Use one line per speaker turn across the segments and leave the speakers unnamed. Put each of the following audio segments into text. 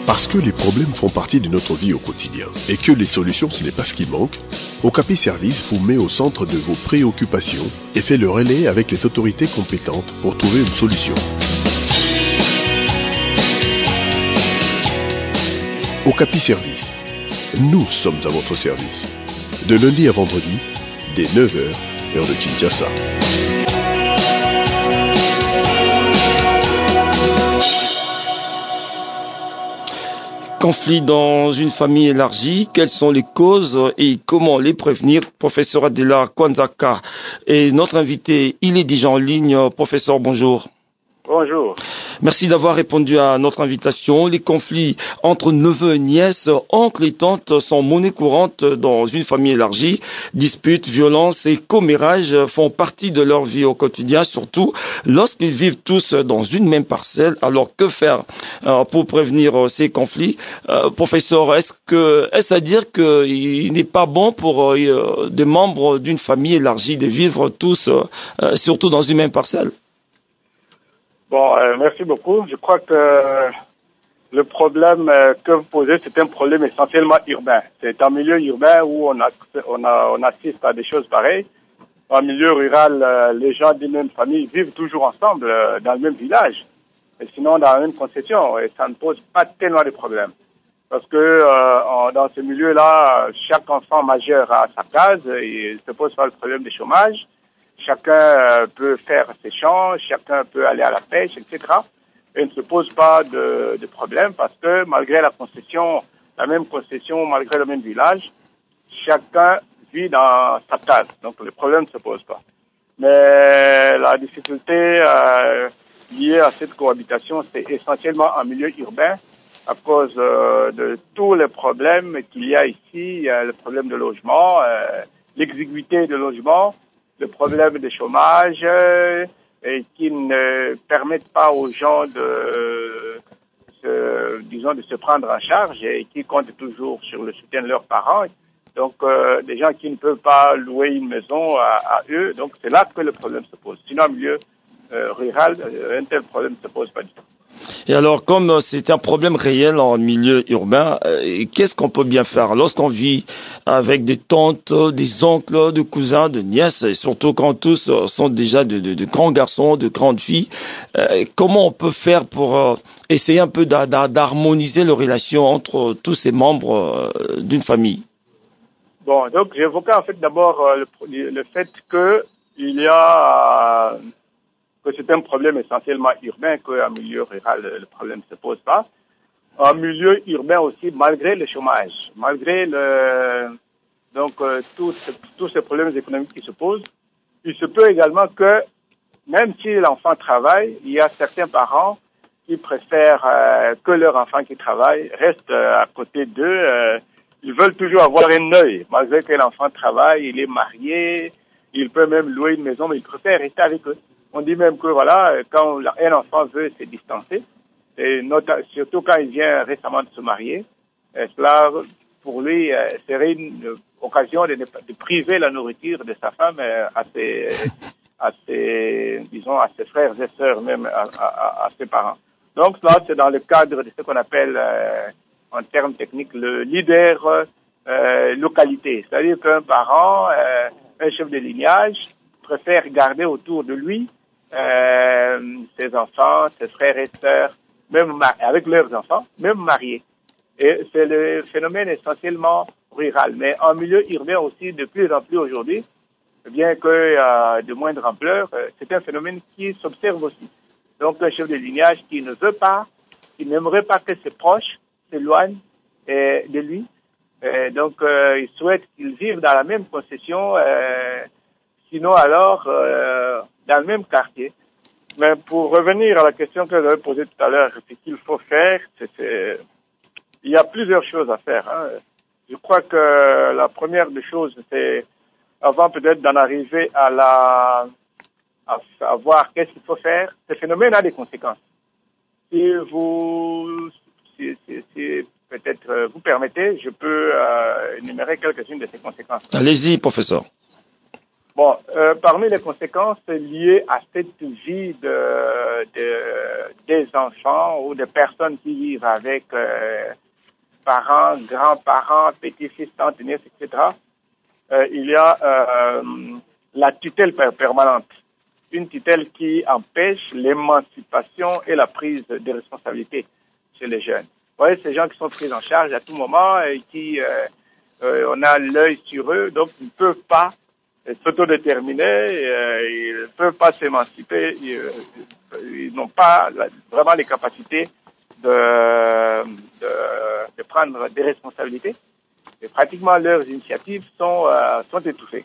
Parce que les problèmes font partie de notre vie au quotidien et que les solutions ce n'est pas ce qui manque, Okapi Service vous met au centre de vos préoccupations et fait le relais avec les autorités compétentes pour trouver une solution. Okapi Service. Nous sommes à votre service. De lundi à vendredi, dès 9h, heure de Kinshasa.
Conflit dans une famille élargie, quelles sont les causes et comment les prévenir? Professeur Adela Kwanzaka est notre invité. Il est déjà en ligne. Professeur, bonjour.
Bonjour.
Merci d'avoir répondu à notre invitation. Les conflits entre neveux et nièces, oncles et tantes sont monnaie courante dans une famille élargie. Disputes, violences et commérages font partie de leur vie au quotidien, surtout lorsqu'ils vivent tous dans une même parcelle. Alors que faire pour prévenir ces conflits? Professeur, est-ce à dire qu'il n'est pas bon pour des membres d'une famille élargie de vivre tous, surtout dans une même parcelle?
Bon, merci beaucoup. Je crois que le problème que vous posez, c'est un problème essentiellement urbain. C'est un milieu urbain où on assiste à des choses pareilles. En milieu rural, les gens d'une même famille vivent toujours ensemble dans le même village, et sinon dans la même concession, et ça ne pose pas tellement de problèmes. Parce que dans ce milieu-là, chaque enfant majeur a sa case, et il ne se pose pas le problème du chômage. Chacun peut faire ses champs, chacun peut aller à la pêche, etc. Et il ne se pose pas de problème parce que malgré la même concession, malgré le même village, chacun vit dans sa case. Donc le problème ne se pose pas. Mais la difficulté liée à cette cohabitation, c'est essentiellement en milieu urbain à cause de tous les problèmes qu'il y a ici. Il y a le problème de logement, l'exiguïté de logement, le problème de chômage et qui ne permettent pas aux gens de se prendre en charge et qui comptent toujours sur le soutien de leurs parents. Donc, des gens qui ne peuvent pas louer une maison à eux. Donc, c'est là que le problème se pose. Sinon, en milieu rural, un tel problème ne se pose pas du tout.
Et alors, comme c'est un problème réel en milieu urbain, qu'est-ce qu'on peut bien faire lorsqu'on vit avec des tantes, des oncles, des cousins, de nièces, et surtout quand tous sont déjà de grands garçons, de grandes filles? Comment on peut faire pour essayer un peu d'harmoniser les relations entre tous ces membres d'une famille?
Bon, donc j'évoquais en fait d'abord le fait que il y a que c'est un problème essentiellement urbain, qu'en milieu rural, le problème ne se pose pas. En milieu urbain aussi, malgré le chômage, malgré tous ces problèmes économiques qui se posent, il se peut également que, même si l'enfant travaille, il y a certains parents qui préfèrent que leur enfant qui travaille reste à côté d'eux. Ils veulent toujours avoir un œil, malgré que l'enfant travaille, il est marié, il peut même louer une maison, mais il préfère rester avec eux. On dit même que voilà, quand un enfant veut se distancer, et surtout quand il vient récemment de se marier, cela pour lui serait une occasion de priver la nourriture de sa femme à ses frères et sœurs, même à ses parents. Donc là, c'est dans le cadre de ce qu'on appelle en termes techniques le leader localité, c'est-à-dire qu'un parent, un chef de lignage, préfère garder autour de lui ses enfants, ses frères et sœurs, même avec leurs enfants, même mariés. Et c'est le phénomène essentiellement rural. Mais en milieu urbain aussi, de plus en plus aujourd'hui, bien que de moindre ampleur, c'est un phénomène qui s'observe aussi. Donc un chef de lignage qui ne veut pas, qui n'aimerait pas que ses proches s'éloignent de lui. Donc il souhaite qu'ils vivent dans la même concession, sinon alors dans le même quartier. Mais pour revenir à la question que vous avez posée tout à l'heure, ce qu'il faut faire, il y a plusieurs choses à faire. Hein. Je crois que la première des choses, c'est avant peut-être d'en arriver à savoir qu'est-ce qu'il faut faire. Ce phénomène a des conséquences. Si peut-être vous permettez, je peux énumérer quelques-unes de ces conséquences.
Allez-y, professeur.
Bon, parmi les conséquences liées à cette vie des enfants ou des personnes qui vivent avec parents, grands-parents, petits-fils, tantes, nièces, etc., il y a la tutelle permanente. Une tutelle qui empêche l'émancipation et la prise de responsabilité chez les jeunes. Vous voyez, ces gens qui sont pris en charge à tout moment et qui, on a l'œil sur eux, donc ils ne peuvent pas s'autodéterminer, ils ne peuvent pas s'émanciper, ils n'ont pas vraiment les capacités de prendre des responsabilités. Et pratiquement leurs initiatives sont étouffées.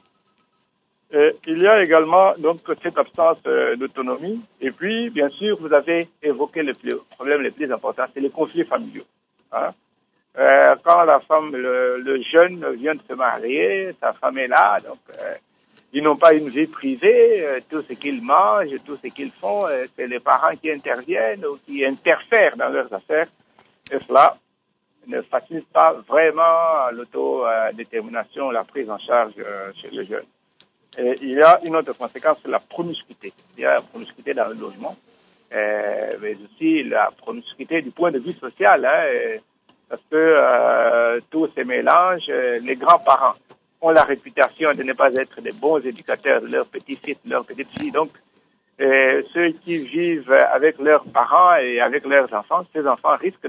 Il y a également donc cette absence d'autonomie. Et puis, bien sûr, vous avez évoqué le problème le plus important, c'est les conflits familiaux. Hein? Quand la femme, le jeune vient de se marier, sa femme est là, donc ils n'ont pas une vie privée, tout ce qu'ils mangent, tout ce qu'ils font, c'est les parents qui interviennent ou qui interfèrent dans leurs affaires. Et cela ne facilite pas vraiment l'autodétermination, la prise en charge chez les jeunes. Et il y a une autre conséquence, c'est la promiscuité. Il y a la promiscuité dans le logement, mais aussi la promiscuité du point de vue social, hein, parce que tout se mélange. Les grands-parents ont la réputation de ne pas être des bons éducateurs de leurs petits-fils, de leurs petites-filles. Donc, ceux qui vivent avec leurs parents et avec leurs enfants, ces enfants risquent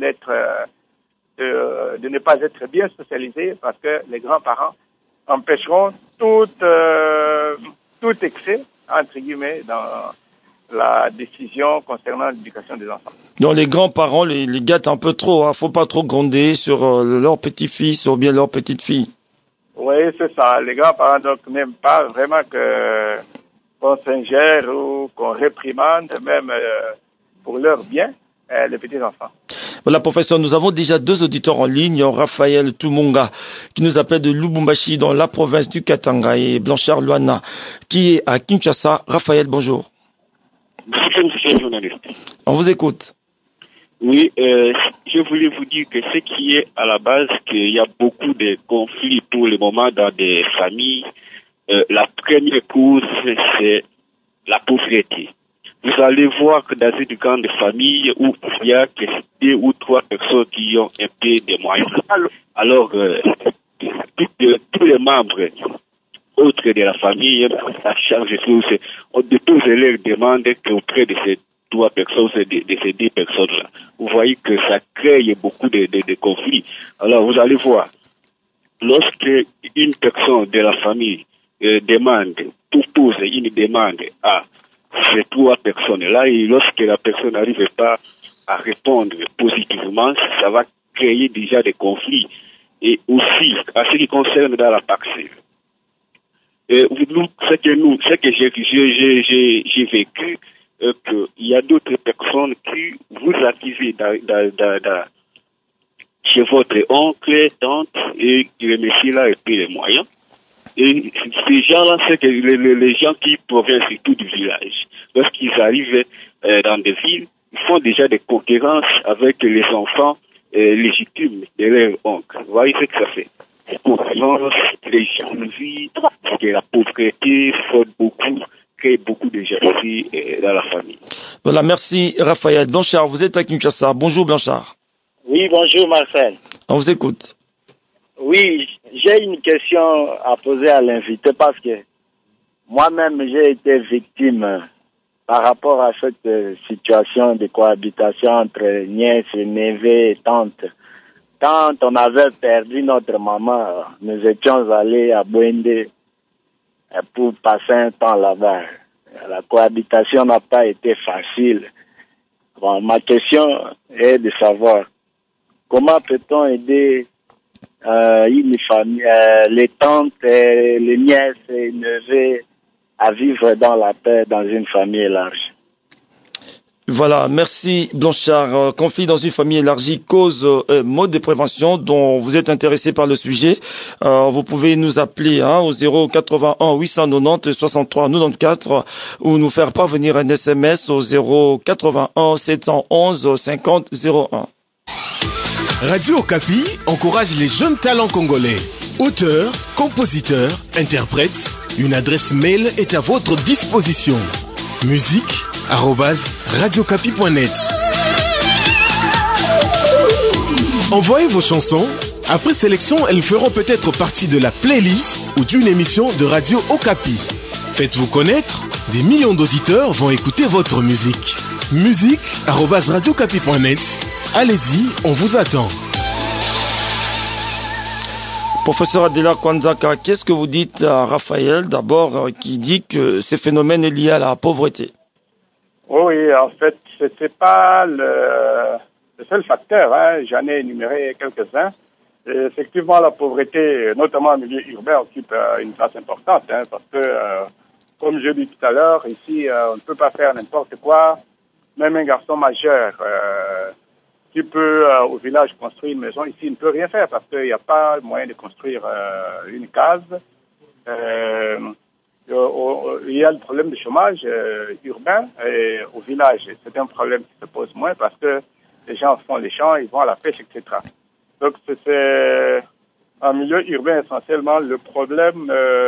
de ne pas être bien socialisés parce que les grands-parents empêcheront tout excès, entre guillemets, dans la décision concernant l'éducation des enfants.
Donc les grands-parents les gâtent un peu trop, hein. Faut pas trop gronder sur leur petit-fils ou bien leur petite-fille.
Oui, c'est ça. Les grands-parents donc n'aiment pas vraiment qu'on s'ingère ou qu'on réprimande, même pour leur bien, les petits-enfants.
Voilà, professeur, nous avons déjà 2 auditeurs en ligne, Raphaël Tumunga, qui nous appelle de Lubumbashi, dans la province du Katanga, et Blanchard Luana, qui est à Kinshasa. Raphaël, bonjour.
Bonjour, monsieur le journaliste.
On vous écoute.
Oui, je voulais vous dire que ce qui est à la base, qu'il y a beaucoup de conflits pour le moment dans des familles. La première cause, c'est la pauvreté. Vous allez voir que dans une grande famille où il y a que 2 ou 3 personnes qui ont un peu de moyens, alors tous les membres autres de la famille, la charge de choses, on dépose leurs demandes auprès de ces 3 personnes, de ces 2 personnes-là. Vous voyez que ça crée beaucoup de conflits. Alors vous allez voir, lorsque une personne de la famille propose une demande à ces 3 personnes-là, et lorsque la personne n'arrive pas à répondre positivement, ça va créer déjà des conflits. Et aussi, à ce qui concerne dans la taxe, ce que j'ai vécu, qu'il y a d'autres personnes qui vous accusent chez votre oncle, tante, et le monsieur-là a pris les moyens. Et ces gens-là, c'est que les gens qui proviennent surtout du village, lorsqu'ils arrivent dans des villes, ils font déjà des concurrences avec les enfants légitimes de leur oncle. Vous voyez ce que ça fait? Les concurrences, les jalousies, que la pauvreté fraude beaucoup, crée beaucoup de jalousie dans la famille.
Voilà, merci Raphaël. Blanchard, vous êtes à Kinshasa. Bonjour Blanchard.
Oui, bonjour Marcel.
On vous écoute.
Oui, j'ai une question à poser à l'invité parce que moi-même j'ai été victime par rapport à cette situation de cohabitation entre nièces, neveux et tantes. Quand on avait perdu notre maman, nous étions allés à Bouende pour passer un temps là-bas. La cohabitation n'a pas été facile. Bon, ma question est de savoir comment peut-on aider une famille, les tantes, les nièces et les neveux à vivre dans la paix dans une famille élargie.
Voilà, merci Blanchard. Conflit dans une famille élargie, cause, mode de prévention dont vous êtes intéressé par le sujet. Vous pouvez nous appeler au 081 890 63 94 ou nous faire parvenir un SMS au 081 711 50 01.
Radio Okapi encourage les jeunes talents congolais. Auteurs, compositeurs, interprètes, une adresse mail est à votre disposition. musique@radiocapi.net Envoyez vos chansons. Après sélection, elles feront peut-être partie de la playlist ou d'une émission de Radio Okapi. Faites-vous connaître, des millions d'auditeurs vont écouter votre musique. musique@radiokapi.net. Allez-y, on vous attend.
Professeur Adela Kwanzaka, qu'est-ce que vous dites à Raphaël, d'abord, qui dit que ces phénomènes est lié à la pauvreté?
Oui, en fait, c'est pas le seul facteur, hein. J'en ai énuméré quelques-uns. Et effectivement, la pauvreté, notamment en milieu urbain, occupe une place importante, hein, parce que, comme je l'ai dit tout à l'heure, ici, on ne peut pas faire n'importe quoi. Même un garçon majeur qui peut, au village, construire une maison, ici, il ne peut rien faire parce qu'il n'y a pas moyen de construire une case. Il y a le problème du chômage urbain et au village. C'est un problème qui se pose moins parce que les gens font les champs, ils vont à la pêche, etc. Donc, c'est en milieu urbain essentiellement le problème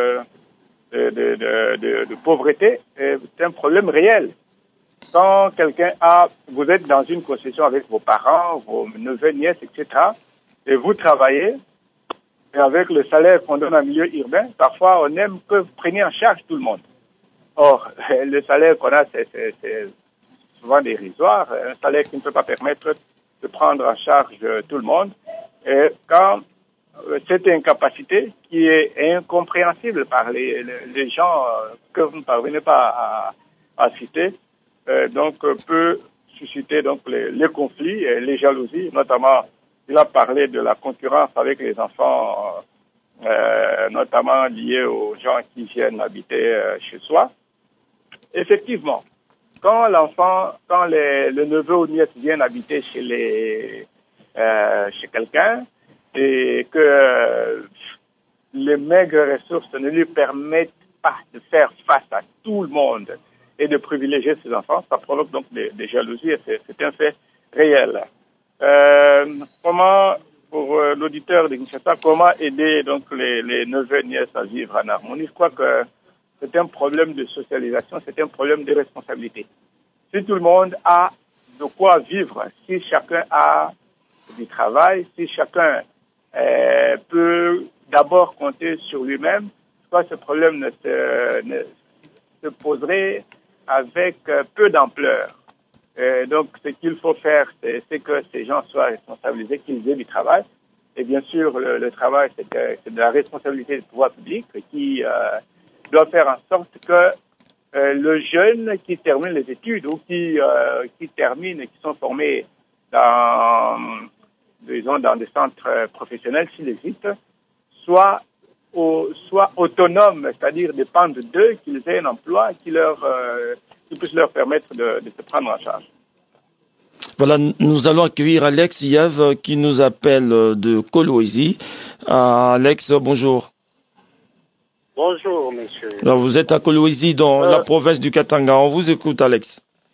de pauvreté. C'est un problème réel. Quand vous êtes dans une concession avec vos parents, vos neveux, nièces, etc., et vous travaillez, et avec le salaire qu'on donne en milieu urbain, parfois on aime que vous preniez en charge tout le monde. Or, le salaire qu'on a, c'est souvent dérisoire, un salaire qui ne peut pas permettre de prendre en charge tout le monde. Et quand cette incapacité qui est incompréhensible par les gens que vous ne parvenez pas à citer, donc peut susciter donc les conflits et les jalousies, notamment il a parlé de la concurrence avec les enfants, notamment liés aux gens qui viennent habiter chez soi. Effectivement, quand le neveu ou nièce viennent habiter chez quelqu'un et que les maigres ressources ne lui permettent pas de faire face à tout le monde et de privilégier ses enfants, ça provoque donc des jalousies et c'est un fait réel. Comment, pour l'auditeur de Kinshasa, comment aider donc les neveux et nièces à vivre en harmonie? Je crois que c'est un problème de socialisation, c'est un problème de responsabilité. Si tout le monde a de quoi vivre, si chacun a du travail, si chacun peut d'abord compter sur lui-même, je crois que ce problème ne se poserait avec peu d'ampleur. Donc, ce qu'il faut faire, c'est que ces gens soient responsabilisés, qu'ils aient du travail. Et bien sûr, le travail, c'est de la responsabilité du pouvoir public qui doit faire en sorte que le jeune qui termine les études ou qui termine et qui sont formés dans des centres professionnels, s'ils existent, soit autonomes, c'est-à-dire dépendent d'eux, qu'ils aient un emploi qui puisse leur permettre de se prendre en charge.
Voilà, nous allons accueillir Alex Yev qui nous appelle de Kolwezi. Alex, bonjour.
Bonjour, monsieur.
Alors, vous êtes à Kolwezi, dans la province du Katanga. On vous écoute, Alex.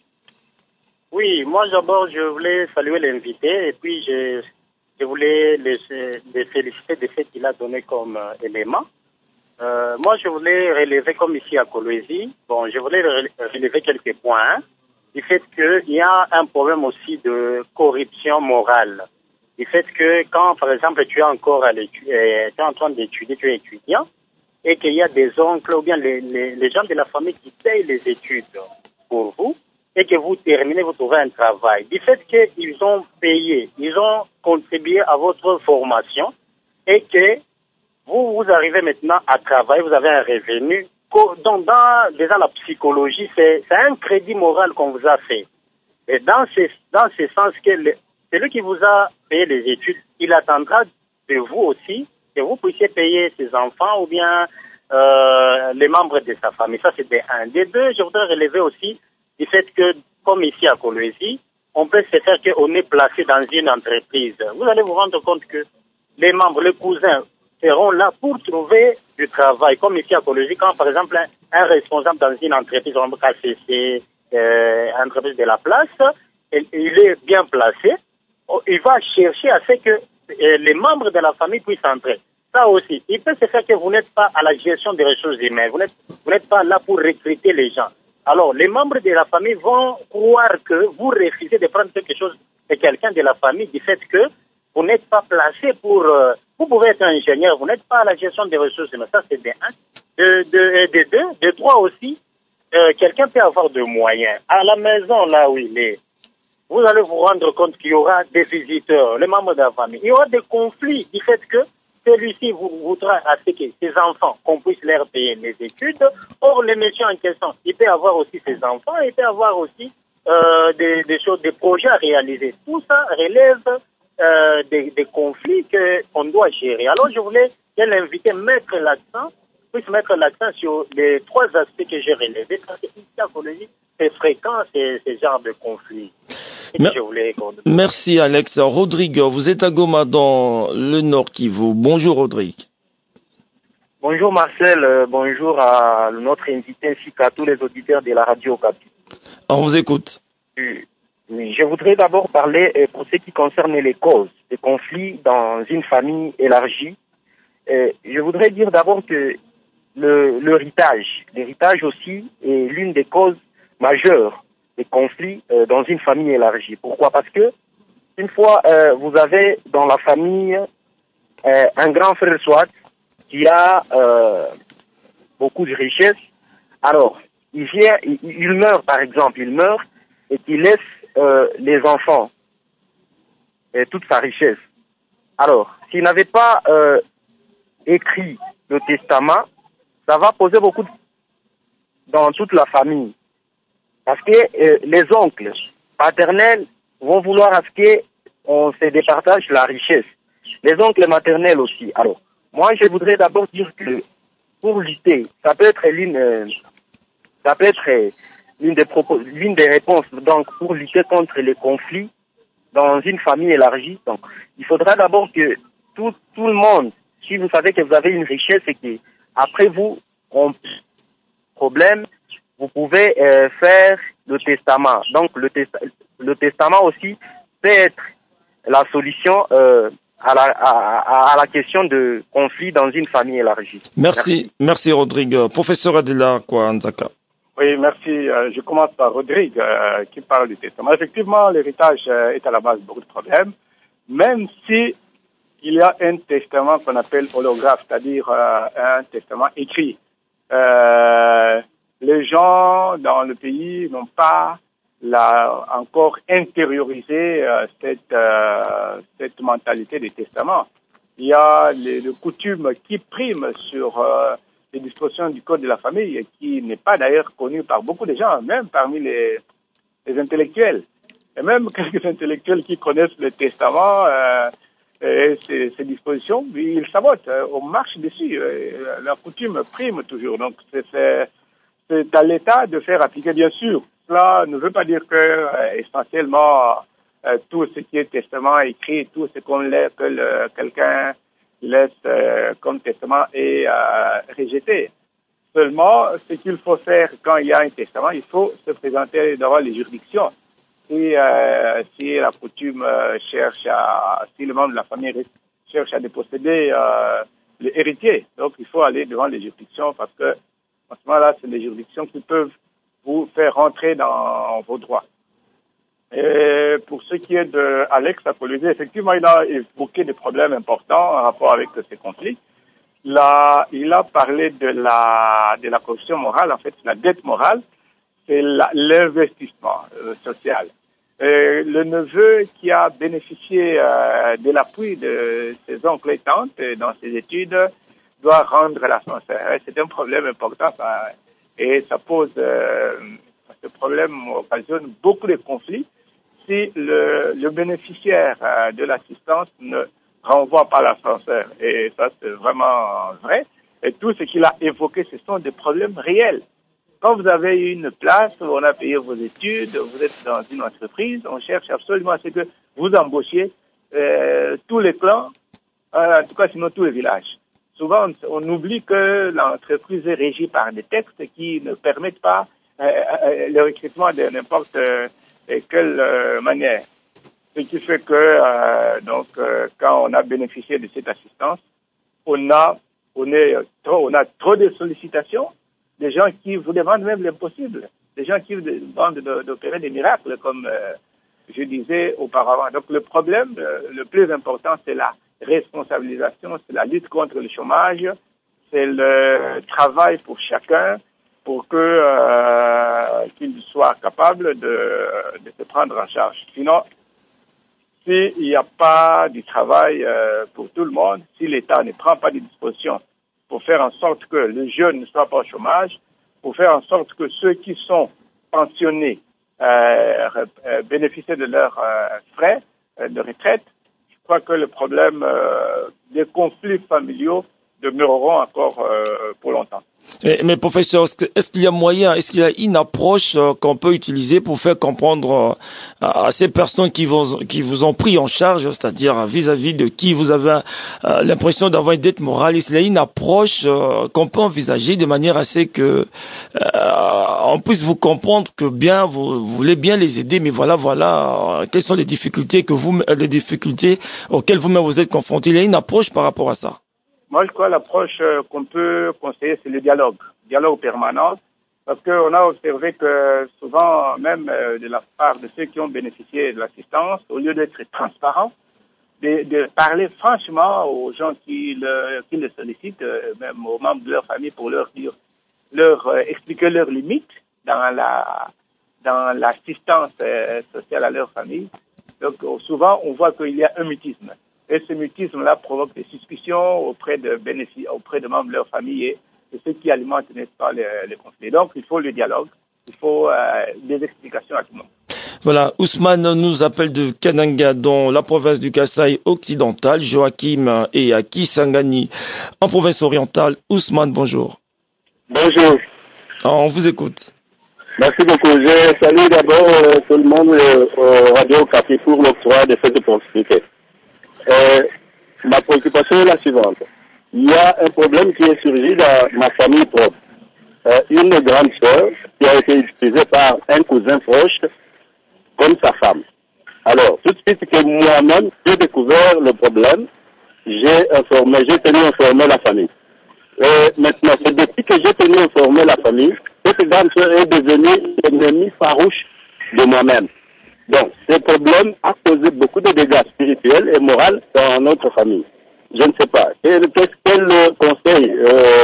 Oui, moi d'abord, je voulais saluer l'invité et puis je voulais les féliciter de ce qu'il a donné comme élément. Moi, je voulais relever, comme ici à Kolwezi, je voulais relever quelques points. Du fait qu'il y a un problème aussi de corruption morale. Du fait que quand, par exemple, tu es encore tu es en train d'étudier, tu es étudiant, et qu'il y a des oncles ou bien les gens de la famille qui payent les études pour vous, et que vous terminez, vous trouvez un travail. Du fait qu'ils ont payé, ils ont contribué à votre formation, et que vous arrivez maintenant à travailler, vous avez un revenu. Donc, déjà la psychologie, c'est un crédit moral qu'on vous a fait. Et dans ce sens que celui qui vous a payé les études, il attendra de vous aussi que vous puissiez payer ses enfants ou bien les membres de sa famille. Ça, c'est un. Des deux, je voudrais relever aussi du fait que, comme ici à Kolwezi, on peut se faire qu'on est placé dans une entreprise. Vous allez vous rendre compte que les membres, les cousins, seront là pour trouver du travail. Comme ici à Kolwezi, quand par exemple un responsable dans une entreprise, on va KCC, entreprise de la place, il est bien placé, il va chercher à ce que les membres de la famille puissent entrer. Ça aussi, il peut se faire que vous n'êtes pas à la gestion des ressources humaines, vous n'êtes pas là pour recruter les gens. Alors, les membres de la famille vont croire que vous refusez de prendre quelque chose de quelqu'un de la famille du fait que vous n'êtes pas placé pour... vous pouvez être ingénieur, vous n'êtes pas à la gestion des ressources, mais ça c'est de un. De deux, de trois aussi, quelqu'un peut avoir de moyens. À la maison, là où il est, vous allez vous rendre compte qu'il y aura des visiteurs, les membres de la famille. Il y aura des conflits du fait que celui-ci voudra à ce que ses enfants, qu'on puisse leur payer les études. Or, le monsieur en question, il peut avoir aussi ses enfants, il peut avoir aussi des choses, des projets à réaliser. Tout ça relève des conflits qu'on doit gérer. Alors, je voulais l'inviter puisse mettre l'accent sur les trois aspects que j'ai relevés, parce que ici, c'est fréquent, ces genres de conflits.
Merci Alex. Rodrigue, vous êtes à Goma dans le Nord Kivu. Bonjour Rodrigue.
Bonjour Marcel, bonjour à notre invité ainsi qu'à tous les auditeurs de la radio Okapi.
On vous écoute.
Oui, je voudrais d'abord parler pour ce qui concerne les causes des conflits dans une famille élargie. Je voudrais dire d'abord que l'héritage aussi est l'une des causes majeures des conflits dans une famille élargie. Pourquoi? Parce que une fois vous avez dans la famille un grand frère soit qui a beaucoup de richesses, alors il meurt par exemple, et qu'il laisse les enfants toute sa richesse. Alors, s'il n'avait pas écrit le testament, ça va poser beaucoup dans toute la famille. Parce que les oncles paternels vont vouloir à ce qu'on se départage la richesse. Les oncles maternels aussi. Alors, moi, je voudrais d'abord dire que pour lutter, ça peut être l'une des réponses. Donc, pour lutter contre les conflits dans une famille élargie, donc, il faudra d'abord que tout le monde, si vous savez que vous avez une richesse et que après vous, problème, vous pouvez faire le testament. Donc, le testament aussi peut être la solution à la question de conflit dans une famille élargie.
Merci Rodrigue. Professeur Adela Kwanzaka.
Oui, merci. Je commence par Rodrigue qui parle du testament. Effectivement, l'héritage est à la base de beaucoup de problèmes, même si il y a un testament qu'on appelle holographe, c'est-à-dire un testament écrit. Les gens dans le pays n'ont pas encore intériorisé cette mentalité des testaments. Il y a les coutumes qui priment sur les dispositions du Code de la famille, et qui n'est pas d'ailleurs connu par beaucoup de gens, même parmi les intellectuels. Et même quelques intellectuels qui connaissent le testament et ces dispositions, ils sabotent, on marche dessus. La coutume prime toujours. Donc c'est à l'État de faire appliquer, bien sûr. Cela ne veut pas dire que essentiellement tout ce qui est testament écrit, tout ce que quelqu'un laisse comme testament est rejeté. Seulement, ce qu'il faut faire quand il y a un testament, il faut se présenter devant les juridictions. Et si la coutume si le membre de la famille cherche à déposséder l'héritier, donc il faut aller devant les juridictions, parce que en ce moment-là, c'est les juridictions qui peuvent vous faire rentrer dans vos droits. Et pour ce qui est de Alex Apollosi, effectivement, il a évoqué des problèmes importants en rapport avec ces conflits. Il a parlé de la corruption morale. En fait, la dette morale, c'est l'investissement social. Le neveu qui a bénéficié de l'appui de ses oncles et tantes dans ses études doit rendre l'ascenseur. C'est un problème important, ça, et ça pose ce problème occasionne beaucoup de conflits si le bénéficiaire de l'assistance ne renvoie pas l'ascenseur. Et ça, c'est vraiment vrai. Et tout ce qu'il a évoqué, ce sont des problèmes réels. Quand vous avez une place où on a payé vos études, vous êtes dans une entreprise, on cherche absolument à ce que vous embauchiez tous les clans, en tout cas sinon tous les villages. Souvent, on oublie que l'entreprise est régie par des textes qui ne permettent pas le recrutement de n'importe quelle manière. Ce qui fait que quand on a bénéficié de cette assistance, on a trop de sollicitations, des gens qui vous demandent même l'impossible, des gens qui vous demandent d'opérer des miracles, comme je disais auparavant. Donc le problème le plus important, c'est la responsabilisation, c'est la lutte contre le chômage, c'est le travail pour chacun pour que qu'il soit capable de se prendre en charge. Sinon, s'il n'y a pas du travail pour tout le monde, si l'État ne prend pas des dispositions pour faire en sorte que le jeune ne soit pas au chômage, pour faire en sorte que ceux qui sont pensionnés bénéficient de leurs frais de retraite, je crois que le problème des conflits familiaux demeureront encore pour longtemps.
Mais professeur, est-ce qu'il y a moyen, est-ce qu'il y a une approche qu'on peut utiliser pour faire comprendre à ces personnes qui vous ont pris en charge, c'est-à-dire vis-à-vis de qui vous avez l'impression d'avoir une dette morale, est-ce qu'il y a une approche qu'on peut envisager de manière à ce que on puisse vous comprendre que bien vous voulez bien les aider, mais voilà quelles sont les difficultés auxquelles vous-même vous êtes confrontés. Il y a une approche par rapport à ça.
Moi, je crois que l'approche qu'on peut conseiller, c'est le dialogue permanent, parce qu'on a observé que souvent, même de la part de ceux qui ont bénéficié de l'assistance, au lieu d'être transparents, de parler franchement aux gens qui le sollicitent, même aux membres de leur famille, pour leur expliquer leurs limites dans l'assistance sociale à leur famille. Donc, souvent, on voit qu'il y a un mutisme. Et ce mutisme-là provoque des suspicions auprès de membres de leur famille et de ceux qui alimentent, n'est-ce pas, les conflits. Donc, il faut le dialogue, il faut des explications à tout le monde.
Voilà, Ousmane nous appelle de Kananga, dans la province du Kasaï occidental, Joachim et à Kisangani, en province orientale. Ousmane, bonjour.
Bonjour.
On vous écoute.
Merci beaucoup. Je salue d'abord tout le monde au Radio Okapi pour l'octroi de cette opportunité. Ma préoccupation est la suivante. Il y a un problème qui est surgi dans ma famille propre. Une grande sœur qui a été utilisée par un cousin proche comme sa femme. Alors, tout de suite que moi-même, j'ai découvert le problème, j'ai tenu informer la famille. Maintenant, c'est depuis que j'ai tenu informer la famille, cette grande sœur est devenue ennemie farouche de moi-même. Donc, ce problème a causé beaucoup de dégâts spirituels et moraux dans notre famille. Je ne sais pas. Quel conseil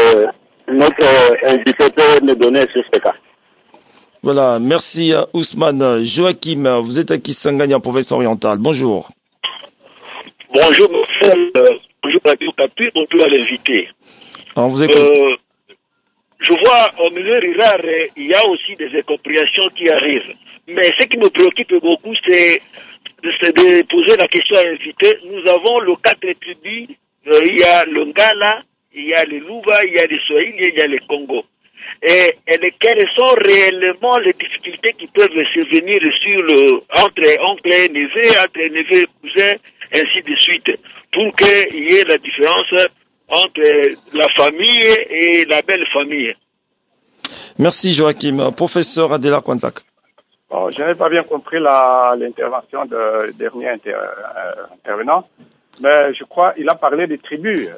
notre invité peut me donner sur ce cas?
Voilà, merci Ousmane. Joachim, vous êtes à Kisangani en province orientale. Bonjour.
Bonjour, mon frère. Bonjour Radio Okapi, bonjour à l'invité.
On vous écoute.
Je vois au milieu rural, il y a aussi des incompréhensions qui arrivent. Mais ce qui me préoccupe beaucoup, c'est de poser la question à l'invité. Nous avons les 4 tribus. Il y a le Ngala, il y a les Luba, il y a les Swahili, il y a les Congo. Et quelles sont réellement les difficultés qui peuvent survenir entre oncle et neveu, entre neveu et cousin, ainsi de suite, pour qu'il y ait la différence entre la famille et la belle famille.
Merci Joachim. Professeur Adela Kwanzak.
Bon, je n'ai pas bien compris l'intervention du dernier intervenant, mais je crois qu'il a parlé des tribus.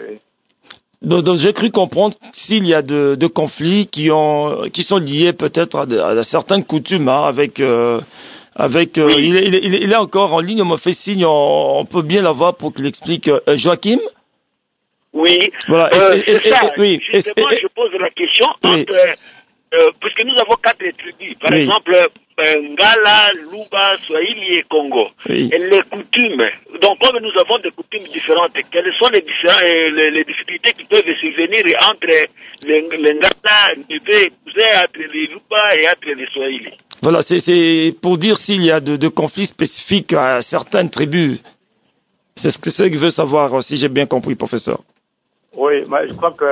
Donc j'ai cru comprendre s'il y a de conflits qui sont liés peut-être à certaines coutumes, hein, avec oui. Il est encore en ligne, on me fait signe, on peut bien l'avoir pour qu'il explique. Joachim?
Oui,
voilà.
C'est ça. Justement, je pose la question puisque nous avons 4 tribus, par exemple Ngala, Luba, Swahili et Congo.
Oui.
Et les coutumes, donc comme nous avons des coutumes différentes, quelles sont les difficultés qui peuvent survenir entre les Ngala, les cousins, entre les Luba et entre les Swahili?
Voilà, c'est pour dire s'il y a de conflits spécifiques à certaines tribus. C'est ce que veut savoir, si j'ai bien compris, professeur.
Oui, mais je crois que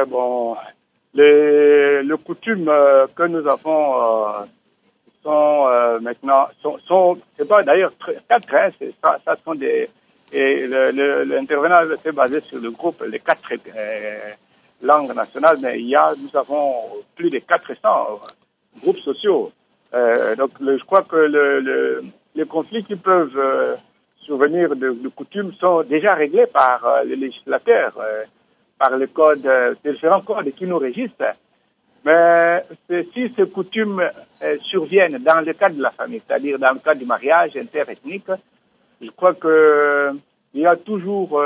les coutumes que nous avons sont maintenant c'est pas d'ailleurs 4, hein, ça sont des, et l'intervenant s'est basé sur le groupe, les 4 langues nationales, mais nous avons plus de 400 groupes sociaux. Donc je crois que les conflits qui peuvent survenir de coutumes sont déjà réglés par les législateurs, par les codes, différents codes qui nous régissent. Mais si ces coutumes surviennent dans le cadre de la famille, c'est-à-dire dans le cadre du mariage interethnique, je crois que il y a toujours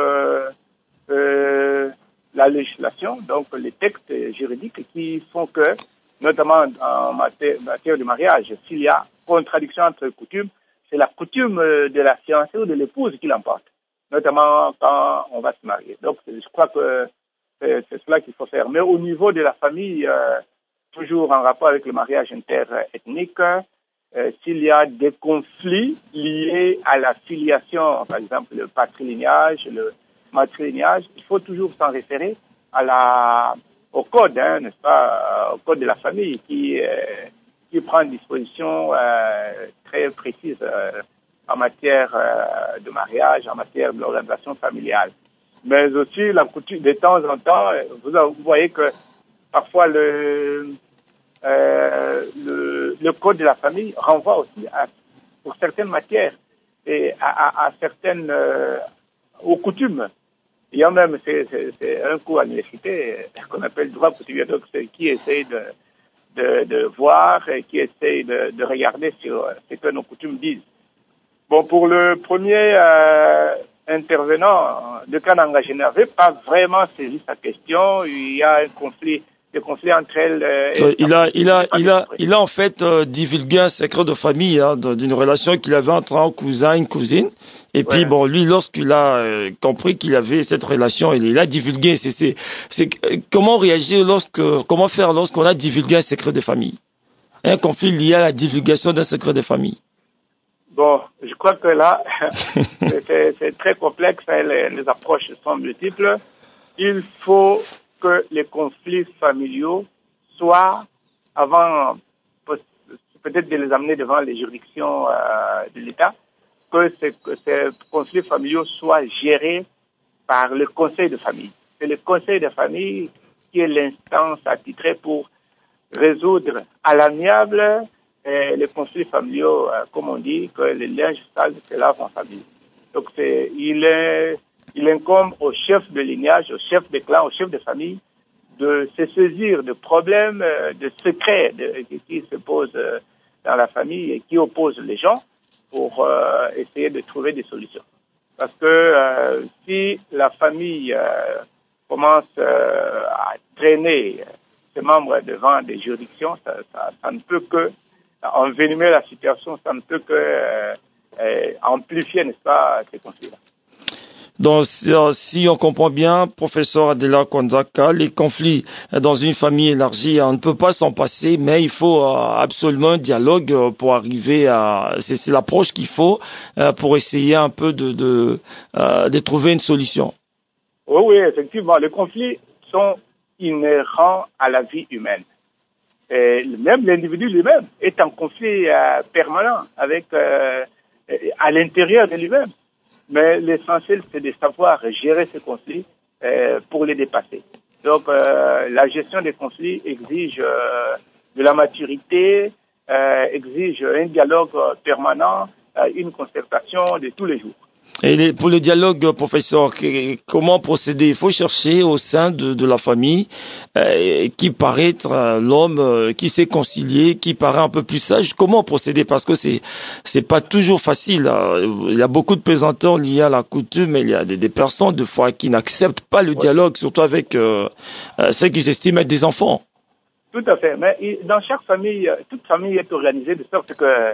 la législation, donc les textes juridiques qui font que, notamment en matière de mariage, s'il y a contradiction entre les coutumes, c'est la coutume de la fiancée ou de l'épouse qui l'emporte, notamment quand on va se marier. Donc, je crois que c'est cela qu'il faut faire. Mais au niveau de la famille, toujours en rapport avec le mariage interethnique, s'il y a des conflits liés à la filiation, par exemple le patrilignage, le matrilignage, il faut toujours s'en référer au code, n'est-ce pas, au code de la famille qui prend une disposition très précise en matière de mariage, en matière de l'organisation familiale. Mais aussi, la coutume, de temps en temps, vous voyez que parfois le code de la famille renvoie aussi pour certaines matières et à certaines aux coutumes. Il y a même c'est un cours à l'université qu'on appelle droit coutumier, donc c'est qui essaye de voir et qui essaye de regarder sur ce que nos coutumes disent. Bon, pour le premier intervenant de Kananga, je n'avais pas vraiment saisi sa question. Il y a un conflit entre elles.
Il a en fait divulgué un secret de famille d'une relation qu'il avait entre un cousin et une cousine. Et puis bon, lui, lorsqu'il a compris qu'il avait cette relation, il a divulgué. C'est comment réagir comment faire lorsqu'on a divulgué un secret de famille, un conflit lié à la divulgation d'un secret de famille.
Bon, je crois que là, c'est très complexe, les approches sont multiples. Il faut que les conflits familiaux soient, avant peut-être de les amener devant les juridictions de l'État, que ces conflits familiaux soient gérés par le conseil de famille. C'est le conseil de famille qui est l'instance attitrée pour résoudre à l'amiable les conflits familiaux, comme on dit, que les linges sales se lavent en famille. Donc il incombe au chef de lignage, au chef de clan, au chef de famille, de se saisir de problèmes, de secrets qui se posent dans la famille et qui opposent les gens pour essayer de trouver des solutions. Parce que si la famille commence à traîner ses membres devant des juridictions, ça ne peut que envenimer la situation, ça ne peut que amplifier, n'est-ce pas, ces conflits-là.
Donc, si on comprend bien, professeur Adela Kwanzaka, les conflits dans une famille élargie, on ne peut pas s'en passer, mais il faut absolument un dialogue pour arriver à... C'est l'approche qu'il faut pour essayer un peu de trouver une solution.
Oui, effectivement. Les conflits sont inhérents à la vie humaine. Et même l'individu lui-même est en conflit permanent avec à l'intérieur de lui-même. Mais l'essentiel, c'est de savoir gérer ces conflits pour les dépasser. Donc, la gestion des conflits exige de la maturité, exige un dialogue permanent, une concertation de tous les jours.
Et pour le dialogue, professeur, comment procéder? Il faut chercher au sein de la famille qui paraît être l'homme qui sait concilier, qui paraît un peu plus sage. Comment procéder? Parce que c'est pas toujours facile. Il y a beaucoup de pesanteurs liés à la coutume, mais il y a des personnes de fois qui n'acceptent pas le dialogue, surtout avec ceux qui estiment être des enfants.
Tout à fait. Mais dans chaque famille, toute famille est organisée de sorte que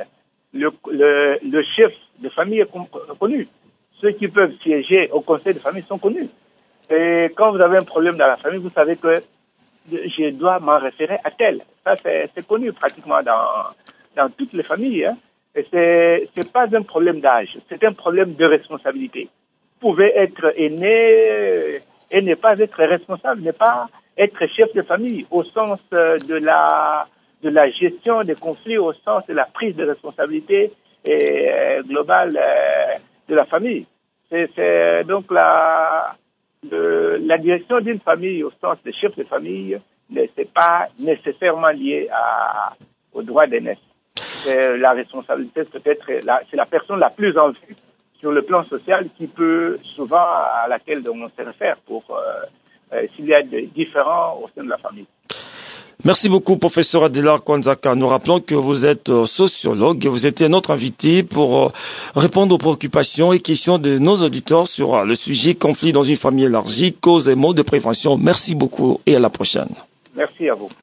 le chef de famille est connu. Ceux qui peuvent siéger au conseil de famille sont connus. Et quand vous avez un problème dans la famille, vous savez que je dois m'en référer à tel. Ça, c'est connu pratiquement dans toutes les familles. Hein. Et c'est pas un problème d'âge, c'est un problème de responsabilité. Vous pouvez être aîné et ne pas être responsable, ne pas être chef de famille au sens de la gestion des conflits, au sens de la prise de responsabilité globale de la famille. C'est donc la direction d'une famille au sens de chef de famille, c'est pas nécessairement lié au droit d'aînesse. La responsabilité peut-être, c'est la personne la plus en vue sur le plan social qui peut souvent à laquelle on se réfère pour s'il y a des différends au sein de la famille.
Merci beaucoup, professeur Adela Kwanzaka. Nous rappelons que vous êtes sociologue et vous étiez notre invité pour répondre aux préoccupations et questions de nos auditeurs sur le sujet conflit dans une famille élargie, causes et modes de prévention. Merci beaucoup et à la prochaine.
Merci à vous.